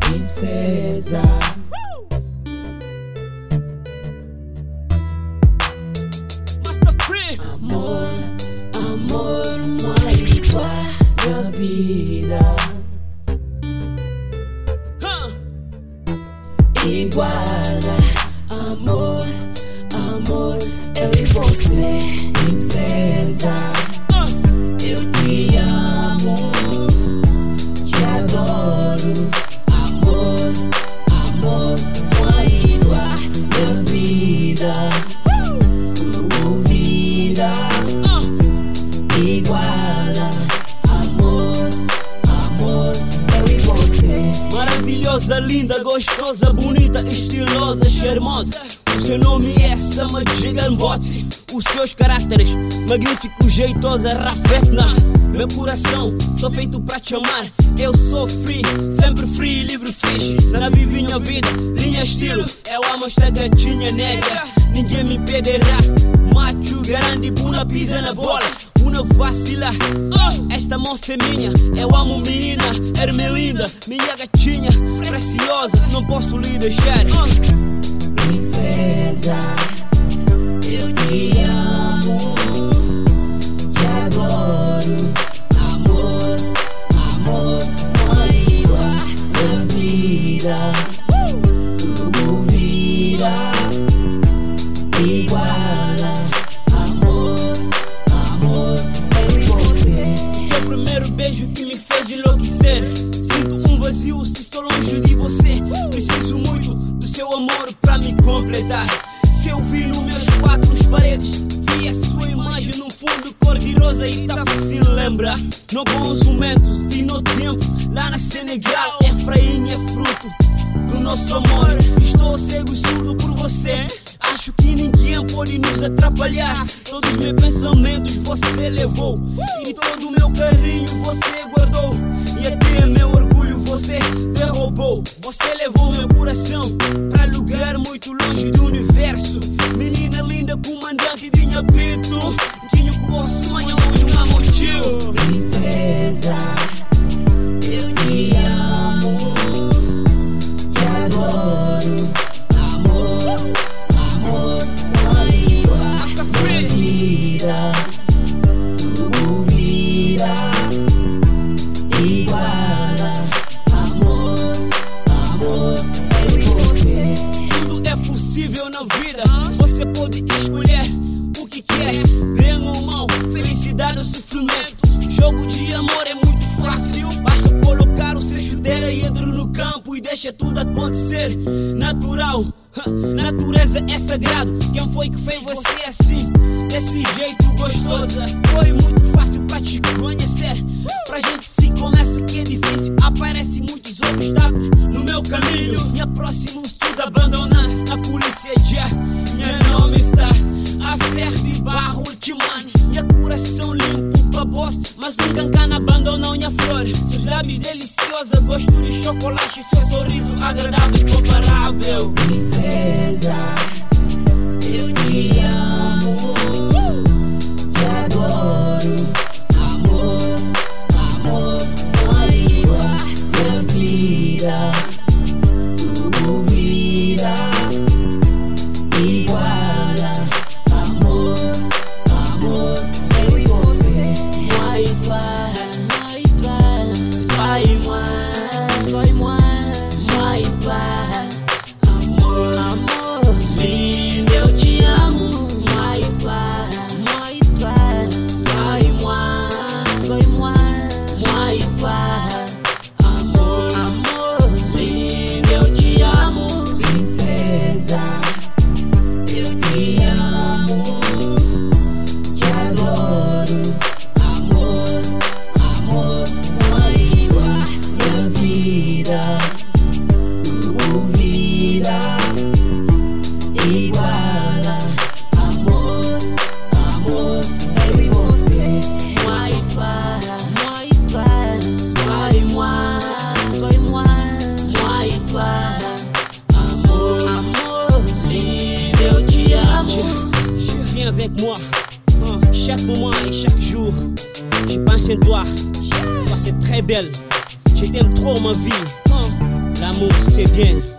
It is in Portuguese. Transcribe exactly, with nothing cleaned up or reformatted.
princesa. Master Free. Amor, amor, moi et toi, minha vida. Huh. Iguala, amor, amor, eu e você, princesa. Uh. Eu te amo, te adoro. Amor, amor, moi et toi, minha vida. Uh, vida. Uh. Iguala, amor, amor, eu e você. Maravilhosa, linda, gostosa, bonita, estilosa, charmosa. O seu nome é Sama Gigambote. Os seus caracteres, magnífico, jeitosa, rafetna. Meu coração, sou feito pra te amar. Eu sou free, sempre free, livre, fixe. Na vivinha vida, linha estilo. Eu amo esta gatinha negra, ninguém me perderá. Macho, grande, buna, pisa na bola. Una vacila, oh, esta moça é minha. Eu amo menina, Ermelinda, minha gatinha preciosa, não posso lhe deixar. Oh. Princesa, eu te amo, te adoro. Amor, amor, moi et toi, minha vida. Tudo vira iguala. Amor, amor, eu e você. Seu primeiro beijo que me fez enlouquecer. Sinto um vazio se estou longe de você. Preciso muito do seu amor pra me completar. Se eu vi nos meus quatro paredes, vi a sua imagem no fundo cor-de-rosa e tá fácil lembrar. No bons momentos e no tempo, lá na Senegal, Efraim é fruto do nosso amor. Estou cego e surdo por você. Acho que ninguém pode nos atrapalhar. Todos meus pensamentos você levou, e todo o meu carinho você guardou, e até meu orgulho você derrubou. Você levou meu coração pra lugar muito longe do universo. Menina linda, comandante de Nhapito, quinho com o sonho de um motivo. Princesa, eu te amo, te adoro. Amor, amor, moi et toi, minha vida. Tudo vira iguala. Amor, amor, eu e você. Tudo é possível na vida, você pode escolher o que quer, bem ou mal, felicidade ou sofrimento. Jogo de amor é muito fácil, basta colocar o seu chuteira e entra no campo e deixa tudo acontecer. Natural, natureza é sagrado. Quem foi que fez você assim, desse jeito gostosa? Foi muito fácil pra te conhecer. Pra gente se começa que é difícil, aparecem muitos obstáculos no meu caminho. Me aproximo, tudo abandonar. A polícia já, meu nome está a ferro de barro ultimano. Minha coração limpo pra boss, mas nunca cana abandonou minha flor. Seus lábios deliciosos, gosto de chocolate, seu sorriso agradável e comparável. Princesa, eu te amo, te adoro. Amor, amor, moi et toi, minha vida. Tudo vira iguala. Amor, amor, eu e você. Moi et toi, moi et toi, toi et moi, toi et moi, moi et toi. Amor, amor, lindo, eu te amo. Moi et toi, moi et toi, toi et moi, toi et moi, moi et toi. Amor, amor, lindo, eu te amo. Princesa, eu te amo, te adoro. Amor, amor, moi et toi, minha vida. Tudo vira iguala. Amor, amor, eu e você. Moi et toi, moi et toi, toi et moi, toi et moi, moi et toi. Amor, amor, lindo, eu te amo. Viens avec moi, hein, chaque moment et chaque jour. Je pense en toi, toi c'est très belle. Je t'aime trop ma vie, hein. l'amour c'est bien.